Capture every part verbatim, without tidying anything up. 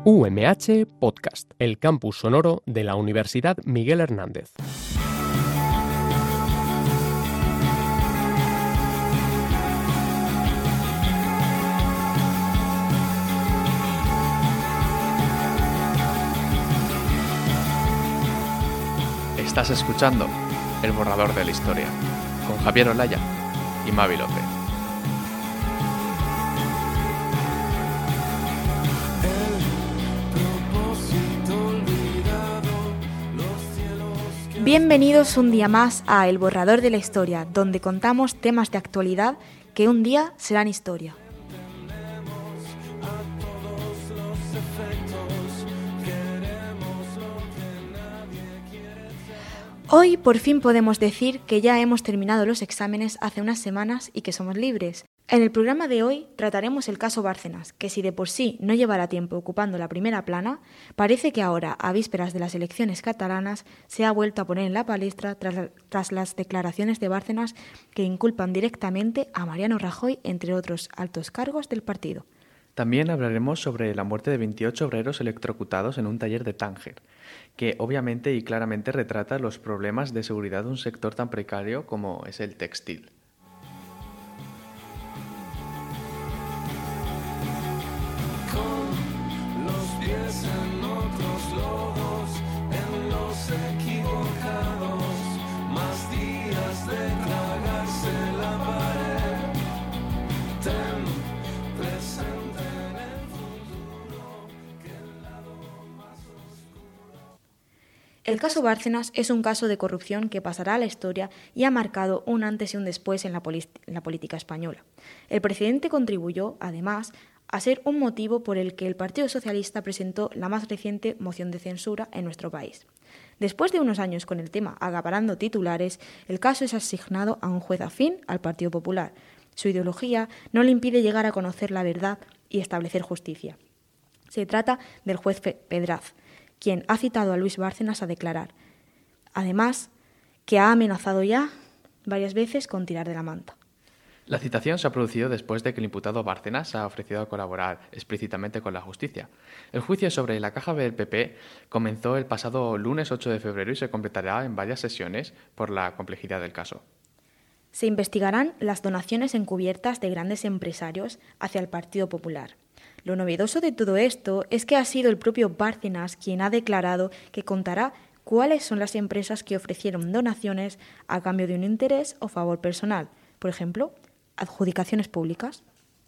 U M H Podcast, el campus sonoro de la Universidad Miguel Hernández. Estás escuchando El borrador de la historia, con Javier Olaya y Mavi López. Bienvenidos un día más a El borrador de la historia, donde contamos temas de actualidad que un día serán historia. Hoy por fin podemos decir que ya hemos terminado los exámenes hace unas semanas y que somos libres. En el programa de hoy trataremos el caso Bárcenas, que si de por sí no llevará tiempo ocupando la primera plana, parece que ahora, a vísperas de las elecciones catalanas, se ha vuelto a poner en la palestra tras, tras las declaraciones de Bárcenas que inculpan directamente a Mariano Rajoy, entre otros altos cargos del partido. También hablaremos sobre la muerte de veintiocho obreros electrocutados en un taller de Tánger, que obviamente y claramente retrata los problemas de seguridad de un sector tan precario como es el textil. El caso Bárcenas es un caso de corrupción que pasará a la historia y ha marcado un antes y un después en la, poli- en la política española. El precedente contribuyó, además, a ser un motivo por el que el Partido Socialista presentó la más reciente moción de censura en nuestro país. Después de unos años con el tema acaparando titulares, el caso es asignado a un juez afín al Partido Popular. Su ideología no le impide llegar a conocer la verdad y establecer justicia. Se trata del juez Pedraz, quien ha citado a Luis Bárcenas a declarar. Además, que ha amenazado ya varias veces con tirar de la manta. La citación se ha producido después de que el imputado Bárcenas ha ofrecido a colaborar explícitamente con la justicia. El juicio sobre la caja B del P P comenzó el pasado lunes ocho de febrero y se completará en varias sesiones por la complejidad del caso. Se investigarán las donaciones encubiertas de grandes empresarios hacia el Partido Popular. Lo novedoso de todo esto es que ha sido el propio Bárcenas quien ha declarado que contará cuáles son las empresas que ofrecieron donaciones a cambio de un interés o favor personal, por ejemplo, adjudicaciones públicas.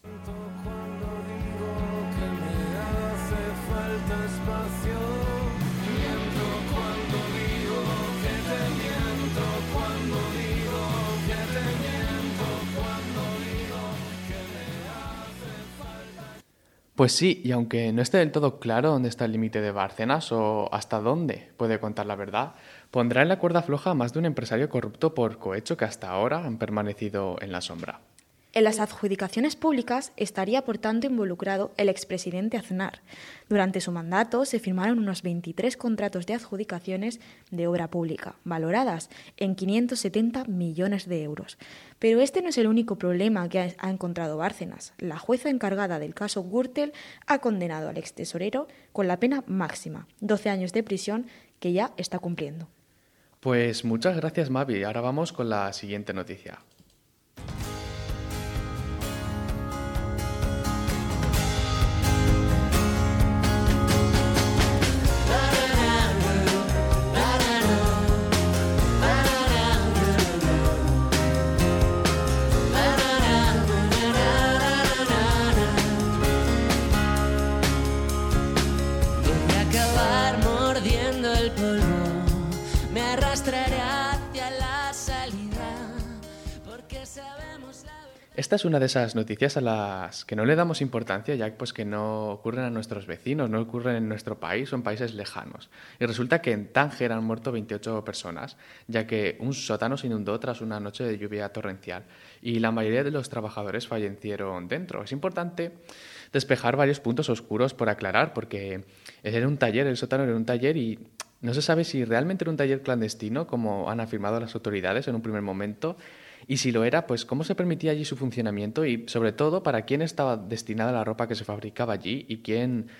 Pues sí, y aunque no esté del todo claro dónde está el límite de Bárcenas o hasta dónde puede contar la verdad, pondrá en la cuerda floja a más de un empresario corrupto por cohecho que hasta ahora han permanecido en la sombra. En las adjudicaciones públicas estaría, por tanto, involucrado el expresidente Aznar. Durante su mandato se firmaron unos veintitrés contratos de adjudicaciones de obra pública, valoradas en quinientos setenta millones de euros. Pero este no es el único problema que ha encontrado Bárcenas. La jueza encargada del caso Gürtel ha condenado al extesorero con la pena máxima, doce años de prisión, que ya está cumpliendo. Pues muchas gracias, Mavi. Ahora vamos con la siguiente noticia. Esta es una de esas noticias a las que no le damos importancia, ya pues que no ocurren a nuestros vecinos, no ocurren en nuestro país o en países lejanos. Y resulta que en Tánger han muerto veintiocho personas, ya que un sótano se inundó tras una noche de lluvia torrencial y la mayoría de los trabajadores fallecieron dentro. Es importante despejar varios puntos oscuros por aclarar, porque era un taller, el sótano era un taller y no se sabe si realmente era un taller clandestino, como han afirmado las autoridades en un primer momento. Y si lo era, pues cómo se permitía allí su funcionamiento y, sobre todo, para quién estaba destinada la ropa que se fabricaba allí y quién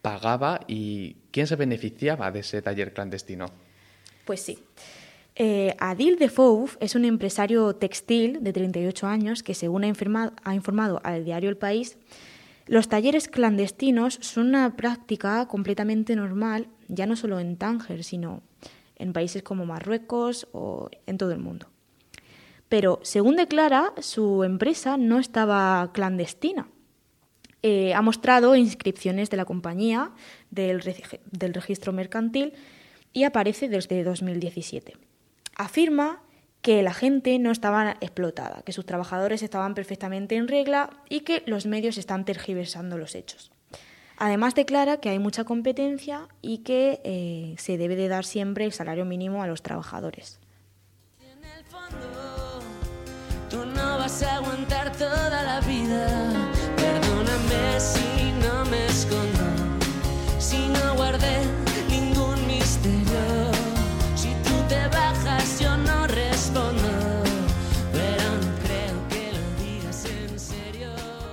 pagaba y quién se beneficiaba de ese taller clandestino. Pues sí. Eh, Adil Defouf es un empresario textil de treinta y ocho años que, según ha informado, ha informado al diario El País, los talleres clandestinos son una práctica completamente normal, ya no solo en Tánger, sino en países como Marruecos o en todo el mundo. Pero, según declara, su empresa no estaba clandestina. Eh, ha mostrado inscripciones de la compañía del, reg- del registro mercantil y aparece desde dos mil diecisiete. Afirma que la gente no estaba explotada, que sus trabajadores estaban perfectamente en regla y que los medios están tergiversando los hechos. Además, declara que hay mucha competencia y que eh, se debe de dar siempre el salario mínimo a los trabajadores. En el fondo, tú no vas a aguantar toda la vida. Perdóname si no me escondo, si no guardé ningún misterio. Si tú te bajas, yo no respondo, pero no creo que lo digas en serio.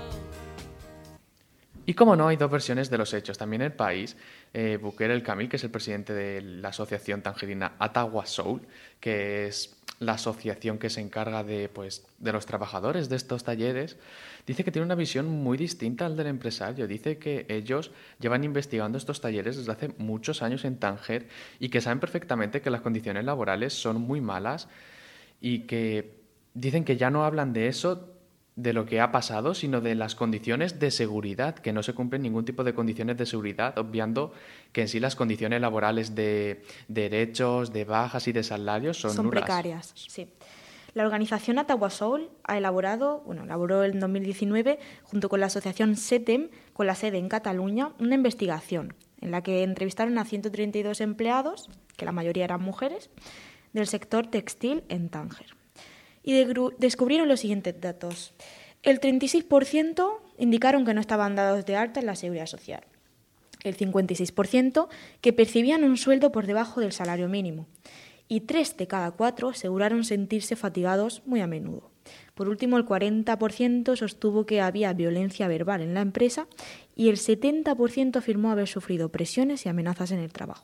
Y como no, hay dos versiones de los hechos. También El País, eh, Bouker El Kamil, que es el presidente de la asociación tangerina Atawa Soul, que es la asociación que se encarga de, pues, de los trabajadores de estos talleres, dice que tiene una visión muy distinta al del empresario. Dice que ellos llevan investigando estos talleres desde hace muchos años en Tánger y que saben perfectamente que las condiciones laborales son muy malas y que dicen que ya no hablan de eso, de lo que ha pasado, sino de las condiciones de seguridad, que no se cumplen ningún tipo de condiciones de seguridad, obviando que en sí las condiciones laborales de derechos, de bajas y de salarios son, Son nulas. precarias, sí. La organización Atawa Soul ha elaborado, bueno, elaboró en dos mil diecinueve, junto con la asociación SETEM, con la sede en Cataluña, una investigación en la que entrevistaron a ciento treinta y dos empleados, que la mayoría eran mujeres, del sector textil en Tánger. Y de- descubrieron los siguientes datos. El treinta y seis por ciento indicaron que no estaban dados de alta en la Seguridad Social. El cincuenta y seis por ciento que percibían un sueldo por debajo del salario mínimo. Y tres de cada cuatro aseguraron sentirse fatigados muy a menudo. Por último, el cuarenta por ciento sostuvo que había violencia verbal en la empresa y el setenta por ciento afirmó haber sufrido presiones y amenazas en el trabajo.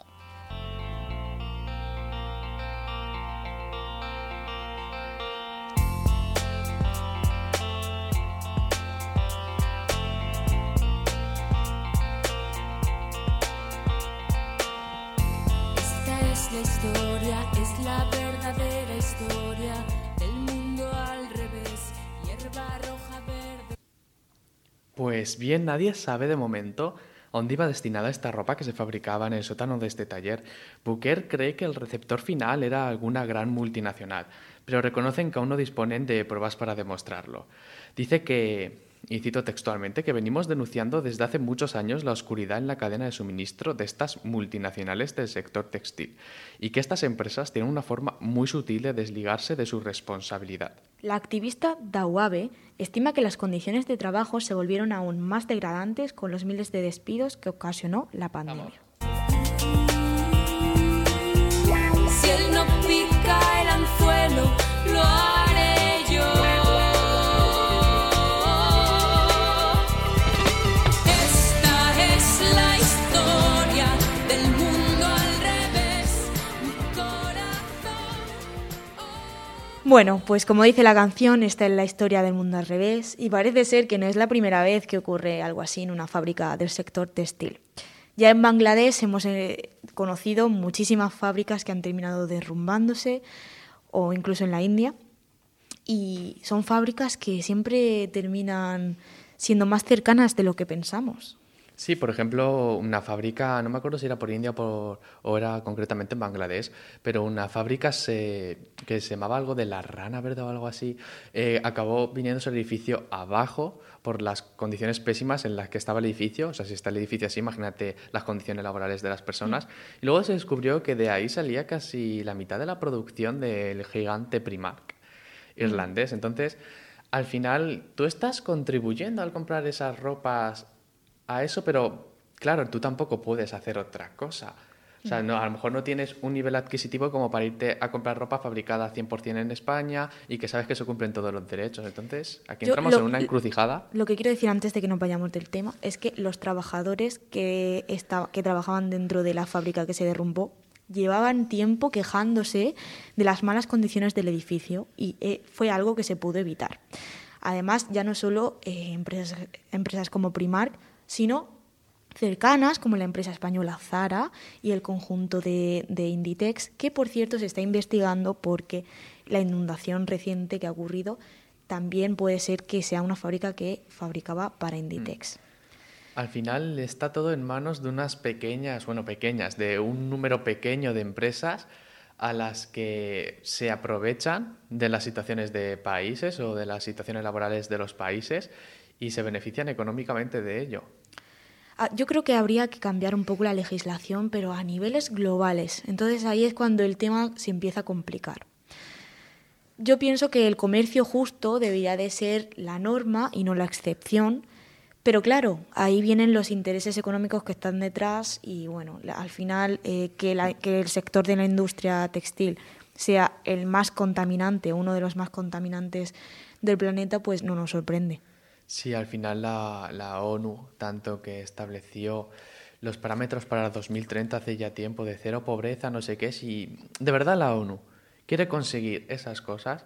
Esta es la historia, es la verdadera historia del mundo al revés, hierba roja, verde. Pues bien, nadie sabe de momento a dónde iba destinada esta ropa que se fabricaba en el sótano de este taller. Bouker cree que el receptor final era alguna gran multinacional, pero reconocen que aún no disponen de pruebas para demostrarlo. Dice que, y cito textualmente, que venimos denunciando desde hace muchos años la oscuridad en la cadena de suministro de estas multinacionales del sector textil y que estas empresas tienen una forma muy sutil de desligarse de su responsabilidad. La activista Dawabe estima que las condiciones de trabajo se volvieron aún más degradantes con los miles de despidos que ocasionó la pandemia. Si él no pica el anzuelo, lo haré yo. Esta es la historia del mundo al revés, mi corazón. Bueno, pues como dice la canción, esta es la historia del mundo al revés y parece ser que no es la primera vez que ocurre algo así en una fábrica del sector textil. Ya en Bangladesh hemos eh, conocido muchísimas fábricas que han terminado derrumbándose, o incluso en la India, y son fábricas que siempre terminan siendo más cercanas de lo que pensamos. Sí, por ejemplo, una fábrica, no me acuerdo si era por India o, por, o era concretamente en Bangladesh, pero una fábrica se, que se llamaba algo de la rana verde o algo así, eh, acabó viniéndose el edificio abajo por las condiciones pésimas en las que estaba el edificio. O sea, si está el edificio así, imagínate las condiciones laborales de las personas. Mm. Y luego se descubrió que de ahí salía casi la mitad de la producción del gigante Primark irlandés. Mm. Entonces, al final, tú estás contribuyendo al comprar esas ropas a eso, pero claro, tú tampoco puedes hacer otra cosa. O sea, no, a lo mejor no tienes un nivel adquisitivo como para irte a comprar ropa fabricada cien por ciento en España y que sabes que se cumplen todos los derechos. Entonces, aquí Yo entramos lo- en una encrucijada. Lo que quiero decir antes de que nos vayamos del tema es que los trabajadores que, esta- que trabajaban dentro de la fábrica que se derrumbó llevaban tiempo quejándose de las malas condiciones del edificio y eh, fue algo que se pudo evitar. Además, ya no solo eh, empresas, empresas como Primark, sino cercanas como la empresa española Zara y el conjunto de, de Inditex, que por cierto se está investigando porque la inundación reciente que ha ocurrido también puede ser que sea una fábrica que fabricaba para Inditex. Al final está todo en manos de unas pequeñas, bueno, pequeñas, de un número pequeño de empresas a las que se aprovechan de las situaciones de países o de las situaciones laborales de los países y se benefician económicamente de ello. Ah, Yo creo que habría que cambiar un poco la legislación, pero a niveles globales. Entonces ahí es cuando el tema se empieza a complicar. Yo pienso que el comercio justo debería de ser la norma y no la excepción, pero claro, ahí vienen los intereses económicos que están detrás y bueno, la- al final eh, que, la- que el sector de la industria textil sea el más contaminante, uno de los más contaminantes del planeta, pues no nos sorprende. Sí, al final la, la ONU, tanto que estableció los parámetros para dos mil treinta hace ya tiempo de cero pobreza, no sé qué, si de verdad la ONU quiere conseguir esas cosas,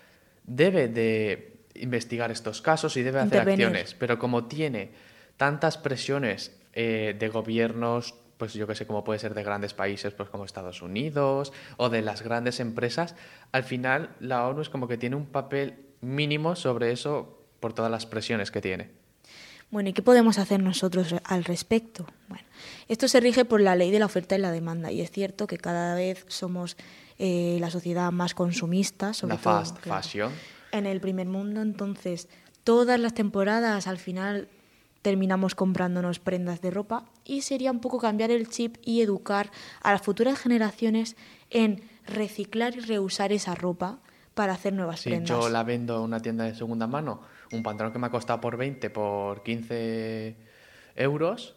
debe de investigar estos casos y debe hacer Intervenir. acciones, pero como tiene tantas presiones eh, de gobiernos, pues yo que sé, como puede ser de grandes países, pues como Estados Unidos, o de las grandes empresas, al final la ONU es como que tiene un papel mínimo sobre eso por todas las presiones que tiene. Bueno, ¿y qué podemos hacer nosotros al respecto? Bueno, esto se rige por la ley de la oferta y la demanda y es cierto que cada vez somos eh, la sociedad más consumista, sobre La todo fast claro, fashion. en el primer mundo, entonces todas las temporadas al final terminamos comprándonos prendas de ropa y sería un poco cambiar el chip y educar a las futuras generaciones en reciclar y reusar esa ropa para hacer nuevas Si prendas. yo la vendo en una tienda de segunda mano, un pantalón que me ha costado por veinte, por quince euros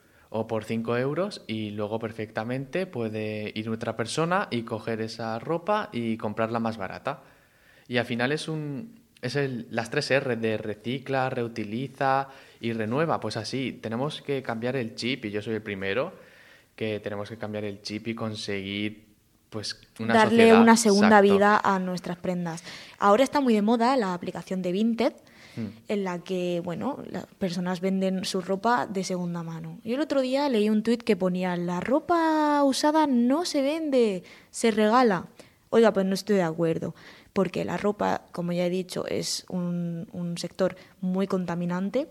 o por cinco euros y luego perfectamente puede ir otra persona y coger esa ropa y comprarla más barata. Y al final es un es el, las tres R de recicla, reutiliza y renueva. Pues así, tenemos que cambiar el chip y yo soy el primero que tenemos que cambiar el chip y conseguir pues una darle sociedad- una segunda Exacto. vida a nuestras prendas. Ahora está muy de moda la aplicación de Vinted, Mm. en la que, bueno, las personas venden su ropa de segunda mano. Yo el otro día leí un tuit que ponía, la ropa usada no se vende, se regala. Oiga, pues no estoy de acuerdo, porque la ropa, como ya he dicho, es un, un sector muy contaminante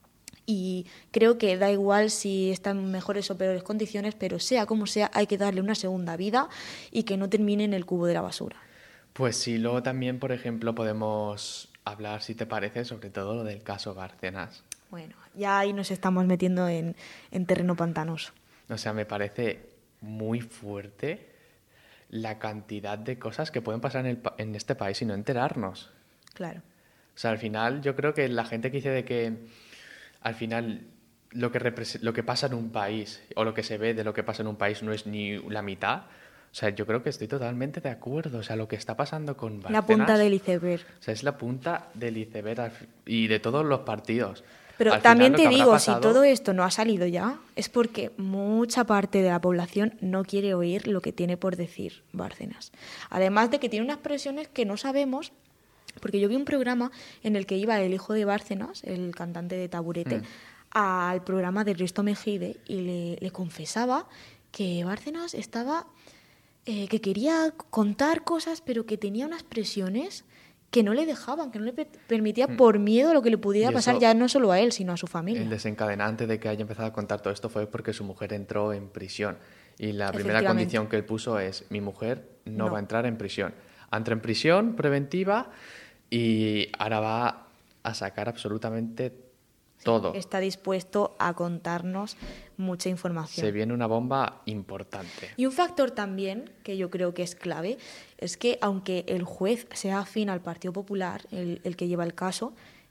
y creo que da igual si está en mejores o peores condiciones, pero sea como sea, hay que darle una segunda vida y que no termine en el cubo de la basura. Pues sí, luego también, por ejemplo, podemos hablar, si te parece, sobre todo lo del caso Bárcenas. Bueno, ya ahí nos estamos metiendo en, en terreno pantanoso. O sea, me parece muy fuerte la cantidad de cosas que pueden pasar en, el pa- en este país y no enterarnos. Claro. O sea, al final yo creo que la gente que dice de que al final lo que, repres- lo que pasa en un país o lo que se ve de lo que pasa en un país no es ni la mitad, o sea, yo creo que estoy totalmente de acuerdo. O sea, lo que está pasando con Bárcenas... La punta del iceberg. O sea, es la punta del iceberg al fi- y de todos los partidos. Pero Al también final, lo te que habrá digo, si pasado- todo esto no ha salido ya, es porque mucha parte de la población no quiere oír lo que tiene por decir Bárcenas. Además de que tiene unas presiones que no sabemos, porque yo vi un programa en el que iba el hijo de Bárcenas, el cantante de Taburete, Mm. al programa de Risto Mejide y le, le confesaba que Bárcenas estaba... eh, que quería contar cosas, pero que tenía unas presiones que no le dejaban, que no le pe- permitía por miedo a lo que le pudiera Y pasar eso- ya no solo a él, sino a su familia. El desencadenante de que haya empezado a contar todo esto fue porque su mujer entró en prisión. Y la primera Efectivamente. condición que él puso es, mi mujer no, No. va a entrar en prisión. Entra en prisión preventiva y ahora va a sacar absolutamente todo. Está dispuesto a contarnos mucha información. Se viene una bomba importante. Y un factor también que yo creo que es clave es que aunque el juez sea afín al Partido Popular, el, el que lleva el caso,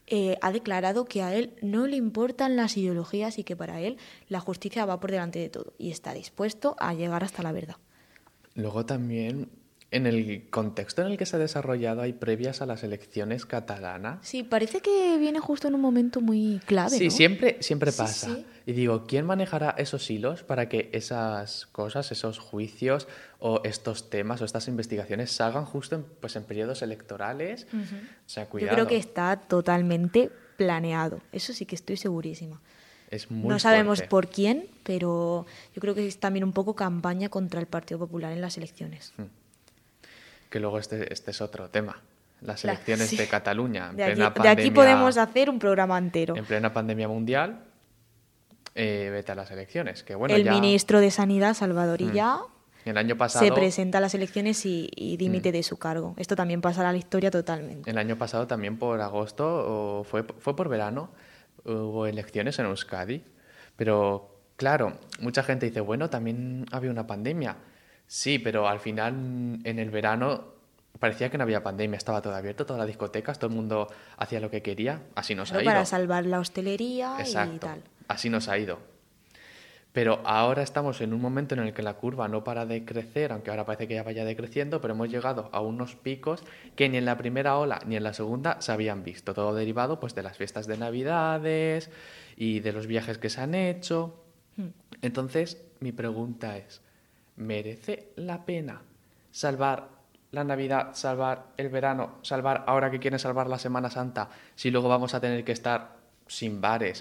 eh, ha declarado que a él no le importan las ideologías y que para él la justicia va por delante de todo y está dispuesto a llegar hasta la verdad. Luego también, en el contexto en el que se ha desarrollado, hay previas a las elecciones catalanas. Sí, parece que viene justo en un momento muy clave, Sí, ¿no? siempre, siempre Sí, pasa. sí. Y digo, ¿quién manejará esos hilos para que esas cosas, esos juicios o estos temas o estas investigaciones salgan justo en, pues, en periodos electorales? Ujú. O sea, Yo cuidado. creo que está totalmente planeado. Eso sí que estoy segurísima. Es muy No sabemos fuerte. por quién, pero yo creo que es también un poco campaña contra el Partido Popular en las elecciones. Que luego este, este es otro tema. Las La- elecciones sí. de Cataluña. En De aquí, plena de aquí pandemia- podemos hacer un programa entero. En plena pandemia mundial, eh, vete a las elecciones. Que bueno, el ya ministro de Sanidad, Salvador Illa, el año pasado, se presenta a las elecciones y, y dimite Mm. de su cargo. Esto también pasará a la historia totalmente. el año pasado también por agosto, o fue, fue por verano, hubo elecciones en Euskadi. Pero claro, mucha gente dice, bueno, también había una pandemia. Sí, pero al final en el verano parecía que no había pandemia, estaba todo abierto, todas las discotecas, todo el mundo hacía lo que quería, así nos Claro, ha ido. para salvar la hostelería y Exacto, tal. así nos ha ido. Pero ahora estamos en un momento en el que la curva no para de crecer, aunque ahora parece que ya vaya decreciendo, pero hemos llegado a unos picos que ni en la primera ola ni en la segunda se habían visto. Todo derivado pues de las fiestas de Navidades y de los viajes que se han hecho. Hmm. Entonces, mi pregunta es, ¿merece la pena salvar la Navidad, salvar el verano, salvar ahora que quieren salvar la Semana Santa, si luego vamos a tener que estar sin bares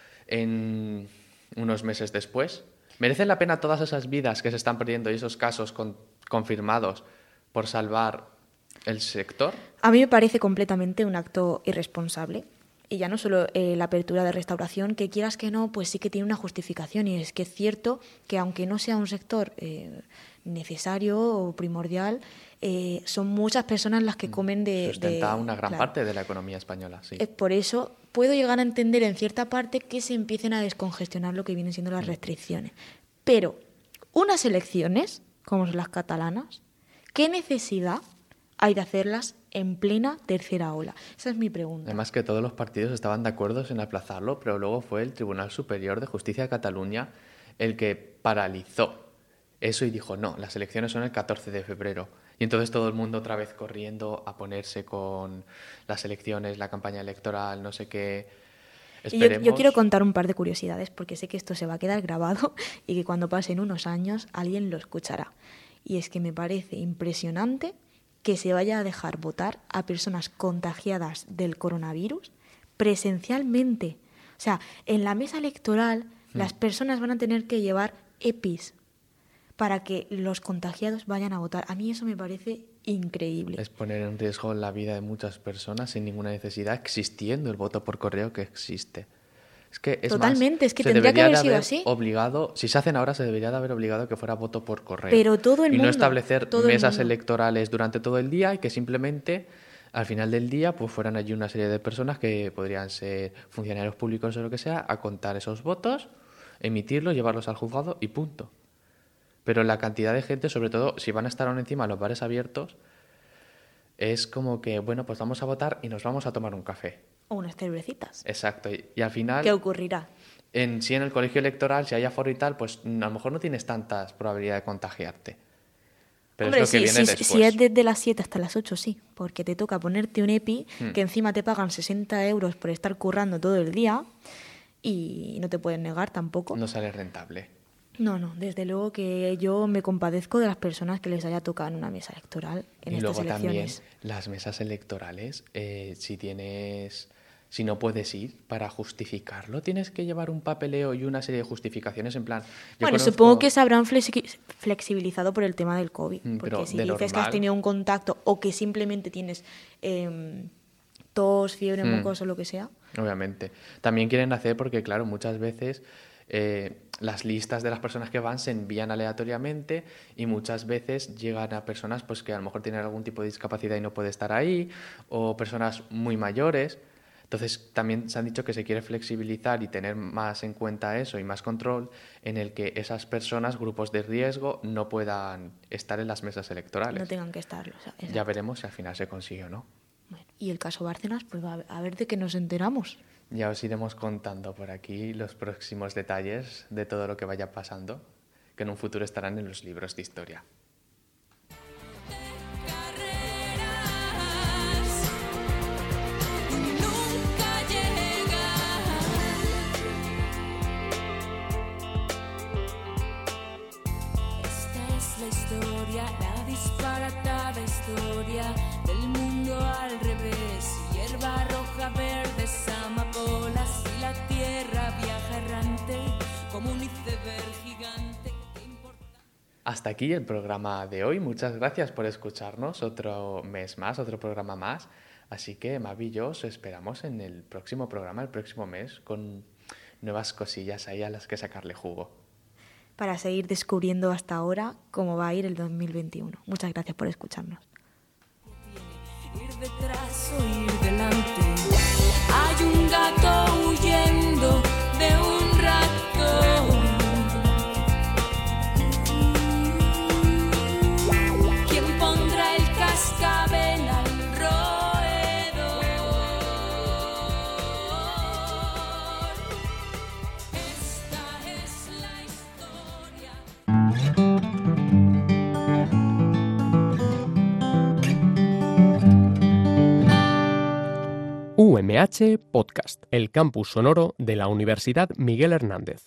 en unos meses después? ¿Merecen la pena todas esas vidas que se están perdiendo y esos casos con- confirmados por salvar el sector? A mí me parece completamente un acto irresponsable. Y ya no solo eh, la apertura de restauración, que quieras que no, pues sí que tiene una justificación. Y es que es cierto que aunque no sea un sector eh, necesario o primordial, eh, son muchas personas las que comen de... Sustenta de- una gran claro. parte de la economía española, sí. Eh, Por eso puedo llegar a entender en cierta parte que se empiecen a descongestionar lo que vienen siendo Mm. las restricciones. Pero unas elecciones, como son las catalanas, ¿qué necesidad hay de hacerlas en plena tercera ola? Esa es mi pregunta. Además que todos los partidos estaban de acuerdo en aplazarlo, pero luego fue el Tribunal Superior de Justicia de Cataluña el que paralizó eso y dijo, no, las elecciones son el catorce de febrero. Y entonces todo el mundo otra vez corriendo a ponerse con las elecciones, la campaña electoral, no sé qué. Y yo, Esperemos. yo quiero contar un par de curiosidades porque sé que esto se va a quedar grabado y que cuando pasen unos años alguien lo escuchará. Y es que me parece impresionante que se vaya a dejar votar a personas contagiadas del coronavirus presencialmente. O sea, en la mesa electoral las personas van a tener que llevar EPIs para que los contagiados vayan a votar. A mí eso me parece increíble. Es poner en riesgo la vida de muchas personas sin ninguna necesidad, existiendo el voto por correo que existe. Es que es Totalmente, más, es que se tendría que debería haber de sido así. Obligado, si se hacen ahora, se debería de haber obligado que fuera voto por correo. Pero todo el y no mundo, establecer todo el mesas mundo. electorales durante todo el día y que simplemente al final del día pues fueran allí una serie de personas que podrían ser funcionarios públicos o lo que sea, a contar esos votos, emitirlos, llevarlos al juzgado y punto. Pero la cantidad de gente, sobre todo si van a estar aún encima los bares abiertos, es como que, bueno, pues vamos a votar y nos vamos a tomar un café. O unas cervecitas. Exacto. Y, y al final, ¿Qué ocurrirá? en sí en el colegio electoral, si hay aforo y tal, pues mm, a lo mejor no tienes tantas probabilidades de contagiarte. Pero Hombre, es lo que sí, viene sí, después. si es desde las siete hasta las ocho, sí, porque te toca ponerte un EPI, Hmm. que encima te pagan sesenta euros por estar currando todo el día y no te pueden negar tampoco. No sale rentable. No, no, desde luego que yo me compadezco de las personas que les haya tocado en una mesa electoral en y estas luego también elecciones. las mesas electorales, eh, si tienes, si no puedes ir para justificarlo, tienes que llevar un papeleo y una serie de justificaciones en plan. yo Bueno, conozco- supongo que se habrán flexi- flexibilizado por el tema del COVID, Mm, porque pero si de dices que has normal. tenido un contacto o que simplemente tienes em, tos, fiebre, Mm. mocos o lo que sea. Obviamente. También quieren hacer porque, claro, muchas veces eh, las listas de las personas que van se envían aleatoriamente y muchas veces llegan a personas pues que a lo mejor tienen algún tipo de discapacidad y no puede estar ahí, o personas muy mayores. Entonces también se han dicho que se quiere flexibilizar y tener más en cuenta eso y más control en el que esas personas, grupos de riesgo, no puedan estar en las mesas electorales. No tengan que estarlo. O sea, Ya exacto. veremos si al final se consigue o no. Bueno. Y el caso Bárcenas, pues a a ver de qué nos enteramos. Ya os iremos contando por aquí los próximos detalles de todo lo que vaya pasando, que en un futuro estarán en los libros de historia. La historia, la disparatada historia del mundo al revés. Hierba roja, verdes, amapolas y la tierra viaja errante como un iceberg gigante. Hasta aquí el programa de hoy. Muchas gracias por escucharnos otro mes más, otro programa más. Así que Mavi y yo os esperamos en el próximo programa, el próximo mes, con nuevas cosillas ahí a las que sacarle jugo. Para seguir descubriendo hasta ahora cómo va a ir el dos mil veintiuno. Muchas gracias por escucharnos. Ir detrás o ir delante. Hay un gato huyendo de un ratón. ¿Quién pondrá el cascabel al roedor? Esta es la historia. U M H Podcast, el campus sonoro de la Universidad Miguel Hernández.